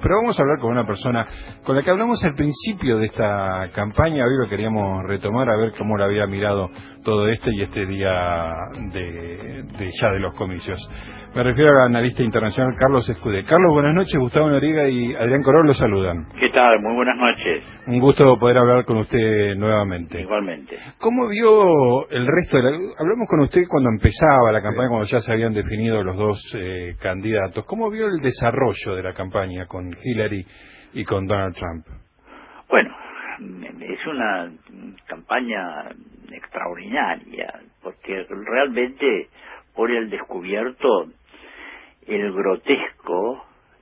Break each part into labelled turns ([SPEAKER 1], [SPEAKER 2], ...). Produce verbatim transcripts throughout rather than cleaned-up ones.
[SPEAKER 1] pero vamos a hablar con una persona con la que hablamos al principio de esta campaña. Hoy lo queríamos retomar, a ver cómo lo había mirado todo este y este día de, de ya de los comicios. Me refiero al analista internacional Carlos Escudé. Carlos, buenas noches. Gustavo Noriega y Adrián Corol los saludan.
[SPEAKER 2] ¿Qué tal? Muy buenas noches.
[SPEAKER 1] Un gusto poder hablar con usted nuevamente.
[SPEAKER 2] Igualmente.
[SPEAKER 1] ¿Cómo vio el resto de la... Hablamos con usted cuando empezaba la campaña, sí, cuando ya se habían definido los dos eh, candidatos. ¿Cómo vio el desarrollo de la campaña con Hillary y con Donald Trump?
[SPEAKER 2] Bueno, es una campaña extraordinaria, porque realmente pone al descubierto el grotesco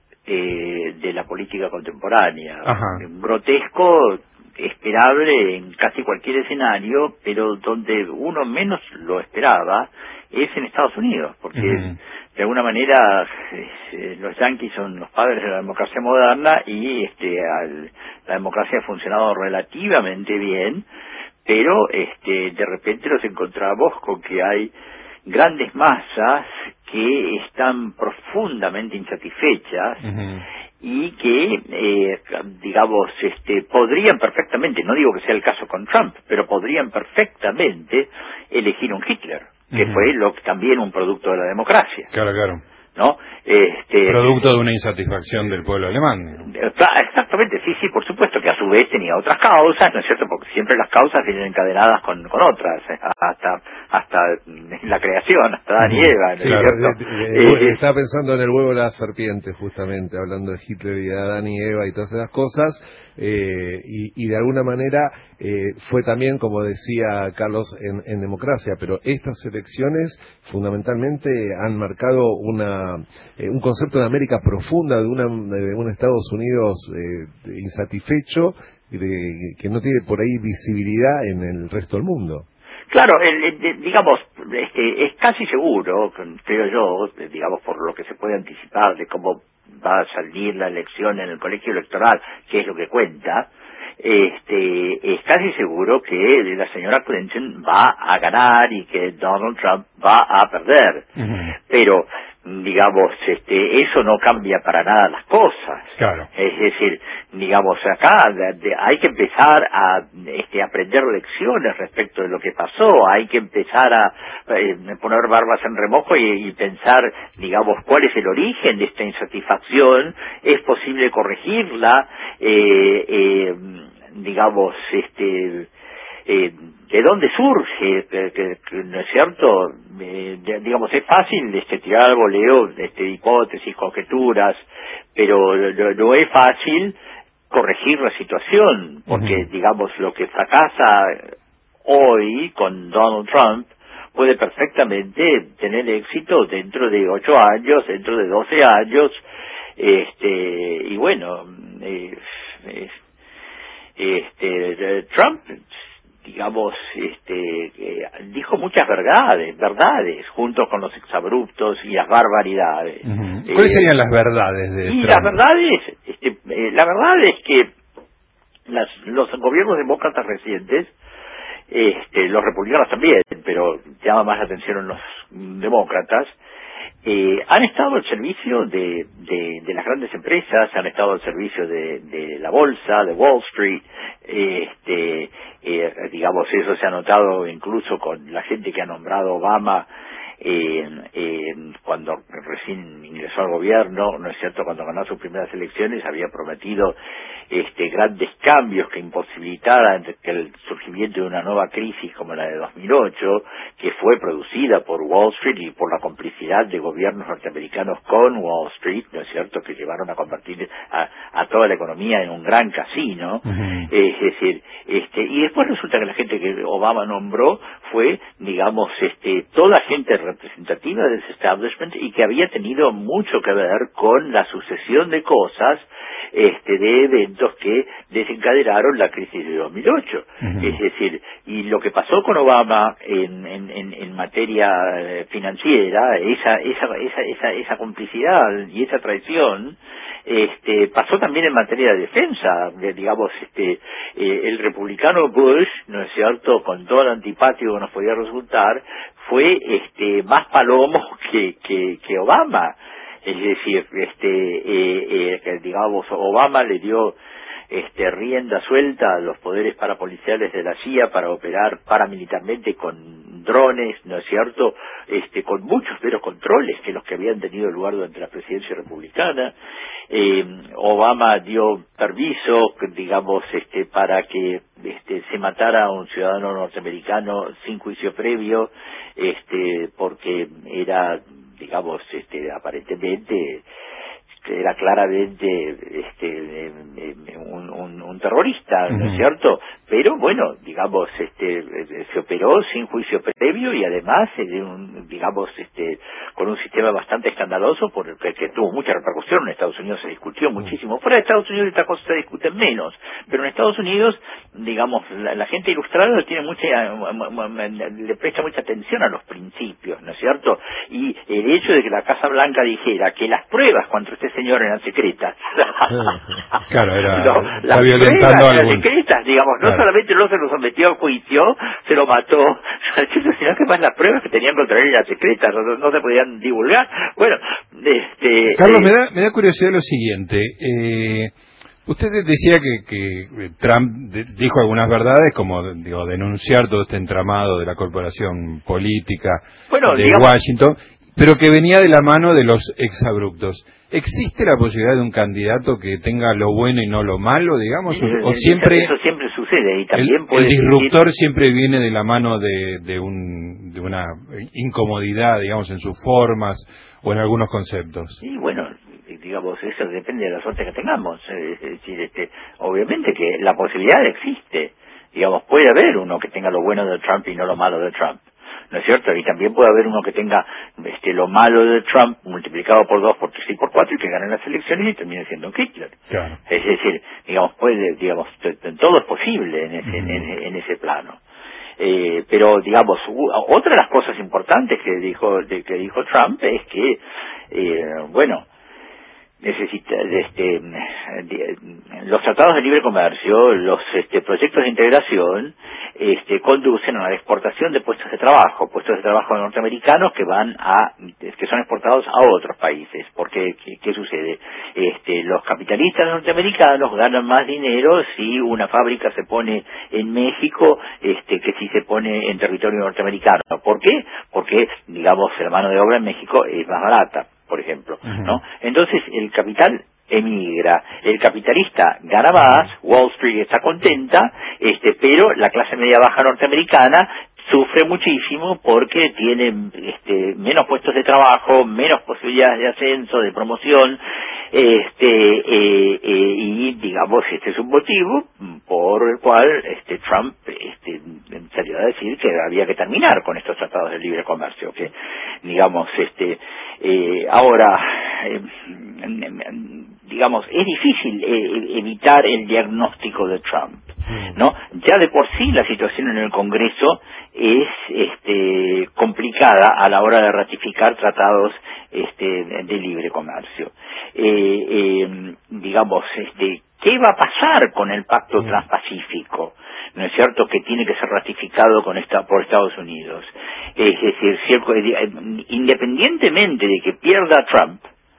[SPEAKER 2] eh, de la política contemporánea.
[SPEAKER 1] Ajá.
[SPEAKER 2] Un grotesco esperable en casi cualquier escenario, pero donde uno menos lo esperaba es en Estados Unidos, porque uh-huh. de alguna manera eh, los yanquis son los padres de la democracia moderna y este al, la democracia ha funcionado relativamente bien, pero este de repente nos encontramos con que hay grandes masas que están profundamente insatisfechas uh-huh. y que, eh, digamos, este, podrían perfectamente, no digo que sea el caso con Trump, pero podrían perfectamente elegir un Hitler, que uh-huh. fue lo, también un producto de la democracia.
[SPEAKER 1] Claro, claro.
[SPEAKER 2] ¿No? Este,
[SPEAKER 1] producto de una insatisfacción del pueblo alemán.
[SPEAKER 2] Exactamente, sí, sí, por supuesto, que a su vez tenía otras causas, ¿no es cierto? Porque siempre las causas vienen encadenadas con, con otras, hasta hasta la creación, hasta Adán y Eva, ¿no es
[SPEAKER 3] claro,
[SPEAKER 2] cierto?
[SPEAKER 3] Eh, eh, eh, estaba pensando en el huevo de la serpiente, justamente, hablando de Hitler y de Adán y Eva y todas esas cosas, eh, y, y de alguna manera eh, fue también, como decía Carlos, en, en democracia, pero estas elecciones fundamentalmente han marcado una eh, un concepto de América profunda, de, una, de un Estados Unidos eh, insatisfecho, de, que no tiene por ahí visibilidad en el resto del mundo.
[SPEAKER 2] Claro, el, el, digamos, este, es casi seguro, creo yo, digamos, por lo que se puede anticipar de cómo va a salir la elección en el colegio electoral, que es lo que cuenta, este, es casi seguro que la señora Clinton va a ganar y que Donald Trump va a perder. Uh-huh. Pero, digamos, este, eso no cambia para nada las cosas.
[SPEAKER 1] Claro.
[SPEAKER 2] Es decir, digamos, acá de, de, hay que empezar a este, aprender lecciones respecto de lo que pasó, hay que empezar a eh, poner barbas en remojo y, y pensar, digamos, cuál es el origen de esta insatisfacción, es posible corregirla, eh, eh, digamos, este... Eh, ¿de dónde surge? Que, que, que, ¿no es cierto? Eh, de, digamos, es fácil este, tirar al voleo este, hipótesis, conjeturas, pero no, no es fácil corregir la situación, porque, uh-huh. digamos, lo que fracasa hoy con Donald Trump puede perfectamente tener éxito dentro de ocho años, dentro de doce años, este, y bueno, eh, eh, este, Trump, digamos, este, eh, dijo muchas verdades, verdades, junto con los exabruptos y las barbaridades.
[SPEAKER 1] Uh-huh. ¿Cuáles eh, serían las verdades de
[SPEAKER 2] y
[SPEAKER 1] Trump?
[SPEAKER 2] las verdades, este, eh, la verdad es que las, los gobiernos demócratas recientes, este, los republicanos también, pero llama más la atención los demócratas, Eh, han estado al servicio de, de, de las grandes empresas, han estado al servicio de, de la bolsa, de Wall Street, eh, este, eh, digamos, eso se ha notado incluso con la gente que ha nombrado Obama eh, eh, cuando recién ingresó al gobierno, ¿no es cierto? Cuando ganó sus primeras elecciones había prometido este, grandes cambios que imposibilitaran el surgimiento de una nueva crisis como la de dos mil ocho, que fue producida por Wall Street y por la complicidad de gobiernos norteamericanos con Wall Street, ¿no es cierto?, que llevaron a convertir a, a toda la economía en un gran casino. Uh-huh. Es decir, este, y después resulta que la gente que Obama nombró fue, digamos, este, toda gente representativa del establishment y que había tenido mucho que ver con la sucesión de cosas, este, de eventos que desencadenaron la crisis de dos mil ocho. Uh-huh. Es decir, y lo que pasó con Obama en, en, en, en materia financiera, esa, esa, esa, esa, esa complicidad y esa traición, este, pasó también en materia de defensa, de, digamos, este, eh, el republicano Bush, ¿no es cierto?, con todo el antipático que nos podía resultar, fue este, más palomo que, que, que Obama. Es decir, este, eh, eh, digamos, Obama le dio este, rienda suelta a los poderes parapoliciales de la C I A para operar paramilitarmente con drones, ¿no es cierto?, este, con muchos menos controles que los que habían tenido lugar durante la presidencia republicana. Eh, Obama dio permiso, digamos, este, para que este, se matara a un ciudadano norteamericano sin juicio previo, este, porque era, digamos, este, aparentemente era claramente este un, un, un terrorista, ¿no es cierto? Pero bueno, digamos, este se operó sin juicio previo y además, un, digamos, este con un sistema bastante escandaloso por el que, que tuvo mucha repercusión. En Estados Unidos se discutió muchísimo. Fuera de Estados Unidos estas cosas se discuten menos, pero en Estados Unidos, digamos, la, la gente ilustrada tiene mucha, le presta mucha atención a los principios, ¿no es cierto? Y el hecho de que la Casa Blanca dijera que las pruebas contra este señor eran secretas.
[SPEAKER 1] Claro, era,
[SPEAKER 2] no, las
[SPEAKER 1] violentando
[SPEAKER 2] pruebas
[SPEAKER 1] algún...
[SPEAKER 2] eran secretas, digamos, no
[SPEAKER 1] claro.
[SPEAKER 2] solamente no se lo sometió a juicio, se lo mató, sino que más las pruebas que tenían contra él eran secretas, no, no se podían divulgar. Bueno, este...
[SPEAKER 1] Carlos,
[SPEAKER 2] eh,
[SPEAKER 1] me da, me da curiosidad lo siguiente. Eh, usted decía que, que Trump de, dijo algunas verdades, como digo, denunciar todo este entramado de la corporación política
[SPEAKER 2] bueno,
[SPEAKER 1] de
[SPEAKER 2] digamos,
[SPEAKER 1] Washington, pero que venía de la mano de los exabruptos. ¿Existe la posibilidad de un candidato que tenga lo bueno y no lo malo, digamos? ¿O, o siempre
[SPEAKER 2] eso siempre sucede y también
[SPEAKER 1] el,
[SPEAKER 2] puede
[SPEAKER 1] el disruptor
[SPEAKER 2] decir...
[SPEAKER 1] siempre viene de la mano de, de, un, de una incomodidad, digamos, en sus formas o en algunos conceptos?
[SPEAKER 2] Sí, bueno, digamos, eso depende de la suerte que tengamos. Es decir, este, obviamente que la posibilidad existe. Digamos, puede haber uno que tenga lo bueno de Trump y no lo malo de Trump, ¿no es cierto? Y también puede haber uno que tenga este, lo malo de Trump multiplicado por dos, por tres y por cuatro y que gane las elecciones y termine siendo un Hitler.
[SPEAKER 1] Claro.
[SPEAKER 2] Es decir, digamos, puede, digamos, todo es posible en ese, uh-huh. en, en ese plano. Eh, pero, digamos, otra de las cosas importantes que dijo, de, que dijo Trump es que, eh, bueno, necesita este de, los tratados de libre comercio, los este, proyectos de integración este, conducen a la exportación de puestos de trabajo, puestos de trabajo norteamericanos que van a que son exportados a otros países. Porque ¿qué, qué sucede? Este, los capitalistas norteamericanos ganan más dinero si una fábrica se pone en México este, que si se pone en territorio norteamericano. ¿Por qué? Porque, digamos, la mano de obra en México es más barata, por ejemplo, ¿no? Entonces el capital emigra, el capitalista gana más, Wall Street está contenta, este, pero la clase media baja norteamericana sufre muchísimo porque tiene este, menos puestos de trabajo, menos posibilidades de ascenso, de promoción, este, eh, eh, y digamos este es un motivo por el cual este Trump este, salió a decir que había que terminar con estos tratados de libre comercio, que digamos este eh, ahora eh, digamos es difícil eh, evitar el diagnóstico de Trump, ¿no? Ya de por sí la situación en el Congreso es este complicada a la hora de ratificar tratados este de libre comercio. Eh, eh, digamos, este, ¿qué va a pasar con el Pacto Transpacífico? ¿No es cierto? Que tiene que ser ratificado con esta, por Estados Unidos. Es decir, si el, independientemente de que pierda Trump,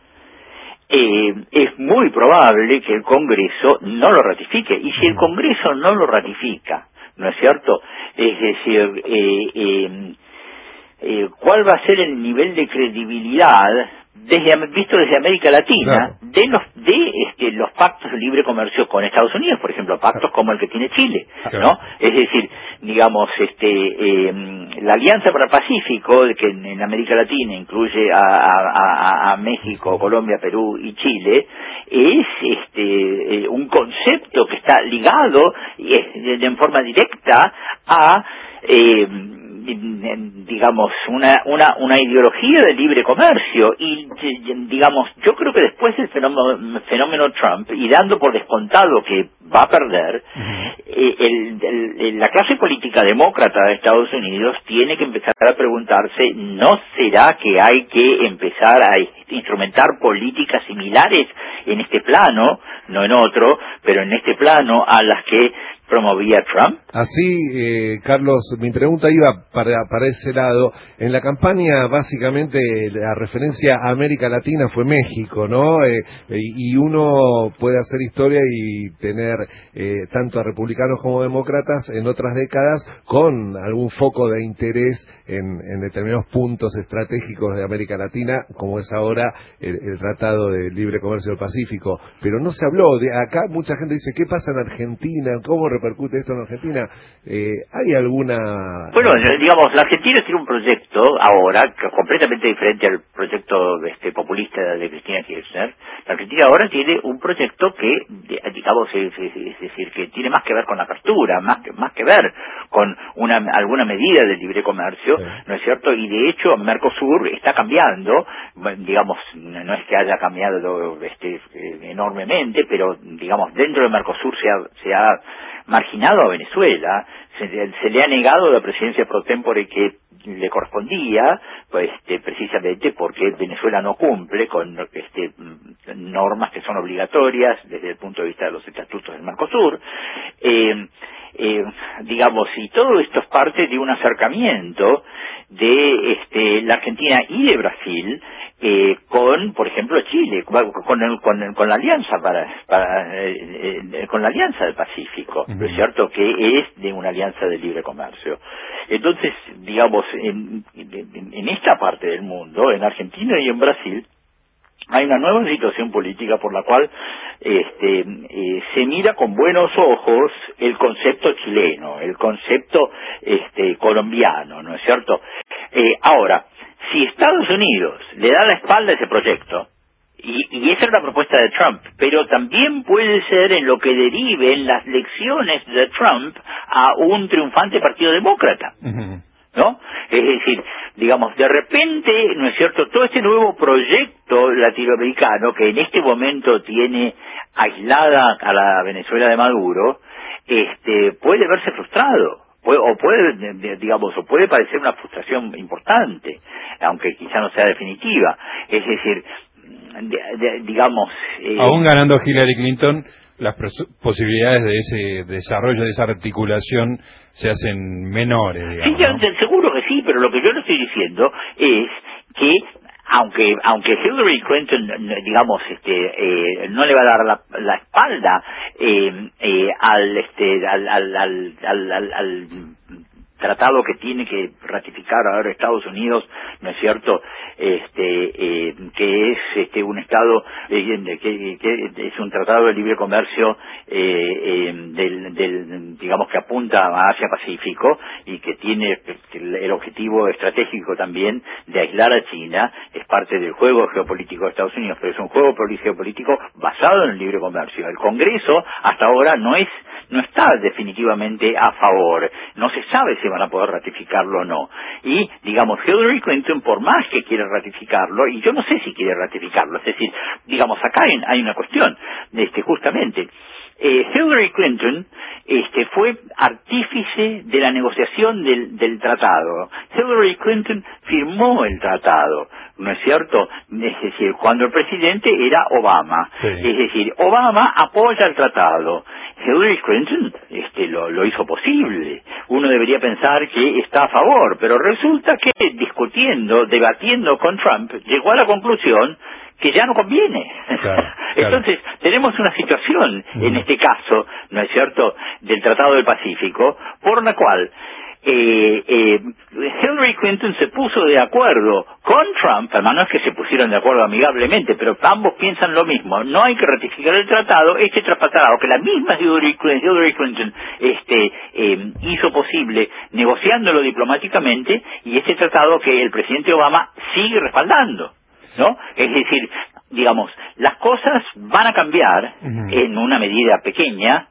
[SPEAKER 2] eh, es muy probable que el Congreso no lo ratifique. Y si el Congreso no lo ratifica, ¿no es cierto? Es decir, eh, eh, eh, ¿cuál va a ser el nivel de credibilidad desde, visto desde América Latina, claro, de los de este, los pactos de libre comercio con Estados Unidos, por ejemplo, pactos como el que tiene Chile, claro, ¿no? Es decir, digamos, este eh, la Alianza para el Pacífico, que en, en América Latina incluye a, a, a, a México, Colombia, Perú y Chile, es este eh, un concepto que está ligado eh, de, en forma directa a eh, digamos una una una ideología de libre comercio. Y digamos, yo creo que después del fenómeno, fenómeno Trump, y dando por descontado que va a perder, uh-huh, eh, el, el, la clase política demócrata de Estados Unidos tiene que empezar a preguntarse, ¿no será que hay que empezar a instrumentar políticas similares en este plano, no en otro, pero en este plano, a las que promovía Trump?
[SPEAKER 3] Así, eh, Carlos, mi pregunta iba para, para ese lado. En la campaña, básicamente, la referencia a América Latina fue México, ¿no? Eh, eh, y uno puede hacer historia y tener eh, tanto a republicanos como demócratas en otras décadas con algún foco de interés en, en determinados puntos estratégicos de América Latina, como es ahora el, el Tratado de Libre Comercio del Pacífico. Pero no se habló de acá. Mucha gente dice, ¿qué pasa en Argentina? ¿Cómo repercute esto en Argentina? Eh, ¿Hay alguna...?
[SPEAKER 2] Bueno, digamos, la Argentina tiene un proyecto ahora que completamente diferente al proyecto este populista de Cristina Kirchner. La Argentina ahora tiene un proyecto que, digamos, es, es, es decir, que tiene más que ver con la apertura, más que, más que ver con una alguna medida del libre comercio, sí. ¿No es cierto? Y de hecho, Mercosur está cambiando, digamos, no es que haya cambiado este, enormemente, pero, digamos, dentro de Mercosur se ha, se ha marginado a Venezuela, se, se le ha negado la presidencia pro tempore que le correspondía, pues este, precisamente porque Venezuela no cumple con este, normas que son obligatorias desde el punto de vista de los estatutos del Mercosur. Eh, eh, digamos, y todo esto es parte de un acercamiento de este, la Argentina y de Brasil eh, con, por ejemplo, Chile, con, el, con, el, con la alianza para, para eh, eh, con la alianza del Pacífico, ¿no es cierto? Que es de una alianza de libre comercio. Entonces, digamos, en, en, en esta parte del mundo, en Argentina y en Brasil, hay una nueva situación política por la cual este, eh, se mira con buenos ojos el concepto chileno, el concepto este, colombiano, ¿no es cierto? Eh, ahora, si Estados Unidos le da la espalda a ese proyecto, y, y esa es la propuesta de Trump, pero también puede ser en lo que deriven las lecciones de Trump a un triunfante Partido Demócrata. Uh-huh. ¿No? Es decir, digamos, de repente, ¿no es cierto?, todo este nuevo proyecto latinoamericano que en este momento tiene aislada a la Venezuela de Maduro, este, puede verse frustrado, puede, o puede, digamos, o puede parecer una frustración importante, aunque quizá no sea definitiva. Es decir, de, de, digamos...
[SPEAKER 1] Eh, aún ganando Hillary Clinton, las posibilidades de ese desarrollo, de esa articulación, se hacen menores, digamos,
[SPEAKER 2] sí, ¿no? Seguro que sí, pero lo que yo le estoy diciendo es que aunque aunque Hillary Clinton, digamos, este eh, no le va a dar la, la espalda eh, eh, al este al al al, al, al, al tratado que tiene que ratificar ahora Estados Unidos, ¿no es cierto?, este eh, que es este un estado eh, que, que es un tratado de libre comercio eh, eh, del, del digamos que apunta a Asia Pacífico y que tiene el, el objetivo estratégico también de aislar a China. Es parte del juego geopolítico de Estados Unidos, pero es un juego geopolítico basado en el libre comercio. El Congreso hasta ahora no es no está definitivamente a favor, no se sabe si van a poder ratificarlo o no. Y, digamos, Hillary Clinton, por más que quiere ratificarlo, y yo no sé si quiere ratificarlo, es decir, digamos, acá hay, hay una cuestión, este, justamente, eh, Hillary Clinton este, fue artífice de la negociación del, del tratado. Hillary Clinton firmó el tratado, ¿no es cierto? Es decir, cuando el presidente era Obama. Sí. Es decir, Obama apoya el tratado. Hillary Clinton este, lo, lo hizo posible. Uno debería pensar que está a favor, pero resulta que discutiendo, debatiendo con Trump, llegó a la conclusión que ya no conviene. Claro, Entonces, claro. tenemos una situación, mm. en este caso, ¿no es cierto?, del Tratado del Pacífico, por la cual eh, eh, Hillary Clinton se puso de acuerdo con Trump, además no es que se pusieron de acuerdo amigablemente, pero ambos piensan lo mismo, no hay que ratificar el tratado, este tratado que la misma Hillary Clinton, Hillary Clinton este, eh, hizo posible negociándolo diplomáticamente, y este tratado que el presidente Obama sigue respaldando, ¿no? Es decir, digamos, las cosas van a cambiar uh-huh. en una medida pequeña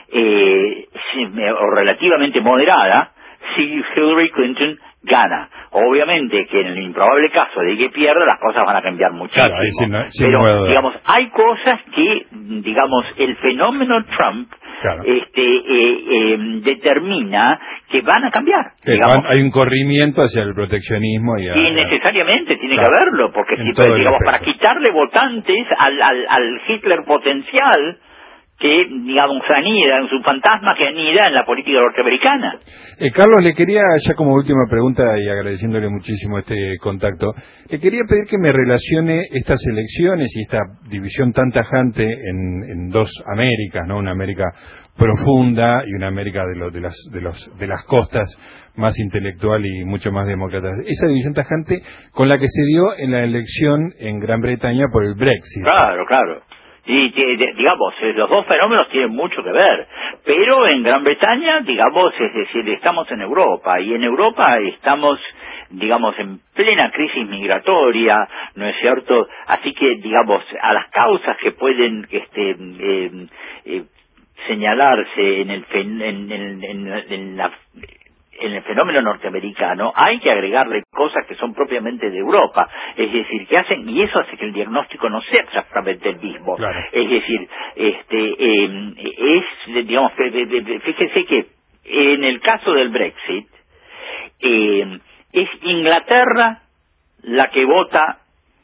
[SPEAKER 2] eh, o relativamente moderada si Hillary Clinton gana. Obviamente que en el improbable caso de que pierda, las cosas van a cambiar muchísimo. Claro, sin, sin pero, nueva. digamos, hay cosas que, digamos, el fenómeno Trump claro. este eh, eh, determina que van a cambiar.
[SPEAKER 1] Van, hay un corrimiento hacia el proteccionismo. Y, a,
[SPEAKER 2] y necesariamente tiene claro, que haberlo, porque si, pues, digamos, para quitarle votantes al, al, al Hitler potencial, que, digamos, anida, en su fantasma que anida en la política norteamericana.
[SPEAKER 1] Eh, Carlos, le quería, ya como última pregunta y agradeciéndole muchísimo este contacto, le quería pedir que me relacione estas elecciones y esta división tan tajante en, en dos Américas, ¿no? Una América profunda y una América de, lo, de, las, de, los, de las costas, más intelectual y mucho más demócrata. Esa división tajante con la que se dio en la elección en Gran Bretaña por el Brexit.
[SPEAKER 2] Claro, claro. Y, digamos, los dos fenómenos tienen mucho que ver, pero en Gran Bretaña, digamos, es decir, estamos en Europa, y en Europa estamos, digamos, en plena crisis migratoria, ¿no es cierto? Así que, digamos, a las causas que pueden este, eh, eh, señalarse en el, en, en, en, en la... en el fenómeno norteamericano hay que agregarle cosas que son propiamente de Europa, es decir, que hacen, y eso hace que el diagnóstico no sea exactamente el mismo.
[SPEAKER 1] Claro.
[SPEAKER 2] Es decir, este eh, es, digamos, fíjese que en el caso del Brexit, eh, es Inglaterra la que vota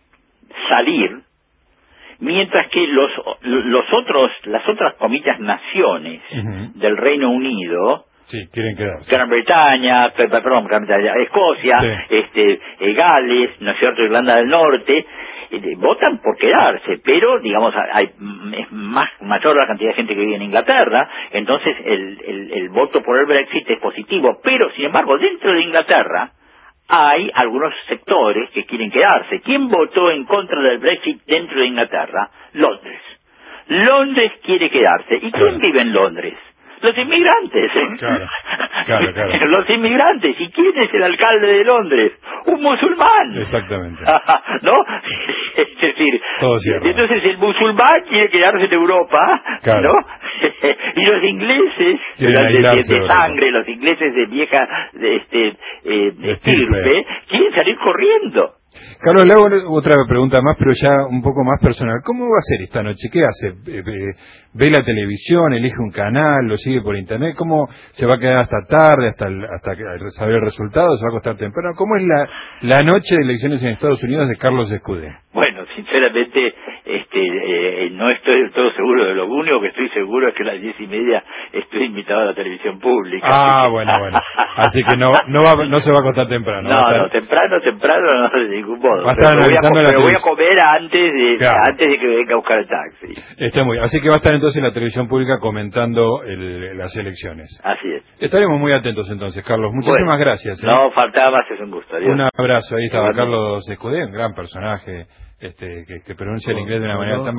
[SPEAKER 2] salir, mientras que los los otros, las otras comillas naciones uh-huh. del Reino Unido,
[SPEAKER 1] sí, quieren quedarse.
[SPEAKER 2] Gran Bretaña, perdón, Gran Bretaña, Escocia, sí. este, eh, Gales, ¿no es cierto?, Irlanda del Norte, eh, votan por quedarse, pero, digamos, hay es más mayor la cantidad de gente que vive en Inglaterra, entonces el, el, el voto por el Brexit es positivo, pero, sin embargo, dentro de Inglaterra hay algunos sectores que quieren quedarse. ¿Quién votó en contra del Brexit dentro de Inglaterra? Londres. Londres quiere quedarse. ¿Y quién vive en Londres? Los inmigrantes.
[SPEAKER 1] Claro, claro, claro.
[SPEAKER 2] Los inmigrantes. ¿Y quién es el alcalde de Londres? Un musulmán.
[SPEAKER 1] Exactamente.
[SPEAKER 2] ¿No? Es decir,
[SPEAKER 1] todo cierto.
[SPEAKER 2] Entonces el musulmán quiere quedarse en Europa,
[SPEAKER 1] claro.
[SPEAKER 2] ¿no? Y los ingleses de, de, de sangre, los ingleses de vieja de este eh, estirpe, quieren salir corriendo.
[SPEAKER 1] Carlos, le hago otra pregunta más, pero ya un poco más personal. ¿Cómo va a ser esta noche? ¿Qué hace? ¿Ve la televisión? ¿Elige un canal? ¿Lo sigue por internet? ¿Cómo se va a quedar hasta tarde, hasta el, hasta saber el resultado? ¿Se va a acostar temprano? ¿Cómo es la, la noche de elecciones en Estados Unidos de Carlos Escudé?
[SPEAKER 2] Bueno, sinceramente, este, eh, no estoy del todo seguro de lo único que estoy seguro es que a las diez y media estoy invitado a la televisión pública.
[SPEAKER 1] Ah, bueno, bueno. Así que no, no, va, no se va a acostar temprano.
[SPEAKER 2] No,
[SPEAKER 1] estar...
[SPEAKER 2] no, temprano, temprano, no de ningún modo.
[SPEAKER 1] Va a estar
[SPEAKER 2] pero voy a,
[SPEAKER 1] analizando
[SPEAKER 2] pero
[SPEAKER 1] la
[SPEAKER 2] voy a comer antes de, claro. antes de que venga a buscar el taxi.
[SPEAKER 1] Está muy bien. Así que va a estar entonces en la televisión pública comentando el, las elecciones.
[SPEAKER 2] Así es.
[SPEAKER 1] Estaremos muy atentos entonces, Carlos. Muchísimas
[SPEAKER 2] bueno,
[SPEAKER 1] gracias. ¿eh?
[SPEAKER 2] No faltaba más, es un gusto. Adiós.
[SPEAKER 1] Un abrazo. Ahí estaba Carlos Escudé, un gran personaje este, que, que pronuncia el inglés de una manera tan